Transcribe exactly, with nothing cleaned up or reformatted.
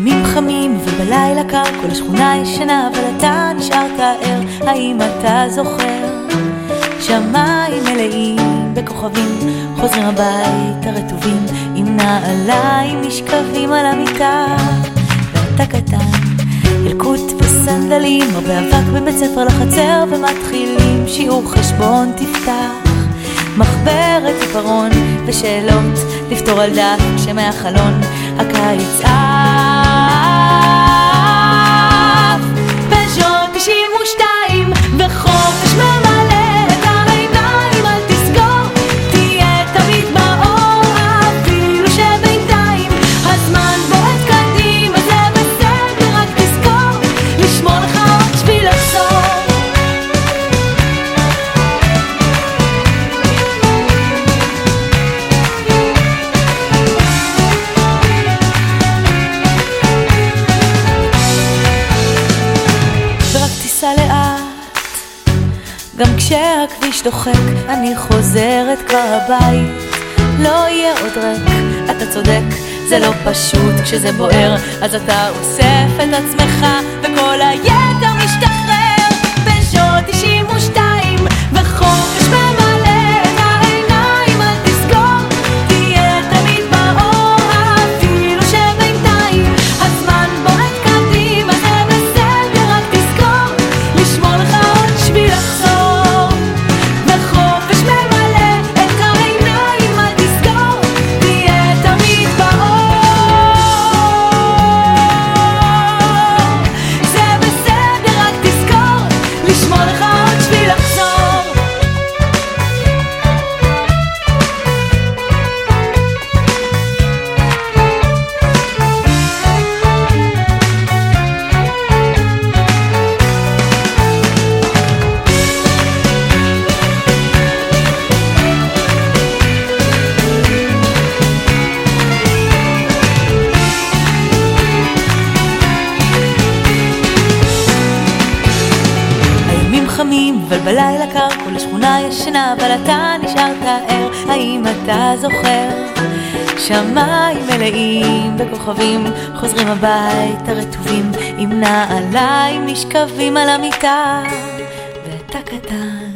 הימים חמים ובלילה קר, כל השכונה ישנה אבל אתה נשארת ער. האם אתה זוכר? שמיים מלאים בכוכבים, חוזרים הביתה רטובים, עם נעליים נשכבים על המיטה. ואתה קטן, ילקוט וסנדלים, הרבה אבק בבית ספר לחצר, ומתחילים שיעור חשבון. תפתח מחברת עיפרון ושאלות לפתור על דף כשמהחלון הקיץ עף. פז'ו תשעים ושתיים וחופש ממלא את העיניים, אל תסגור, תהיה תמיד באור, אפילו שבינתיים הזמן בועט קדימה, זה בסדר, רק תזכור לשמור לך עוד שביל לחזור. לאט, גם כשהכביש דוחק, אני חוזרת כבר הבית, לא יהיה עוד ריק. אתה צודק, זה לא פשוט כשזה בוער, אז אתה אוסף את עצמך וכל היתר משתחרר. פז'ו תשעים ושתיים וחופש ממלא את העיניים, אל תסגור, תהיה תמיד באור, אפילו שבינתיים הזמן בועט קדימה, זה בסדר, רק תזכור לשמור לך עוד שביל לחזור. וחופש ממלא את העיניים, אל תזכור, תהיה תמיד באור, זה בסדר, רק תזכור לשמור לך עוד שביל לחזור. חמים אבל בלילה קר, כל השכונה ישנה אבל אתה נשארת ער. האם אתה זוכר? שמיים מלאים בכוכבים, חוזרים הביתה רטובים, עם נעליים נשכבים על המיטה. ואתה קטן,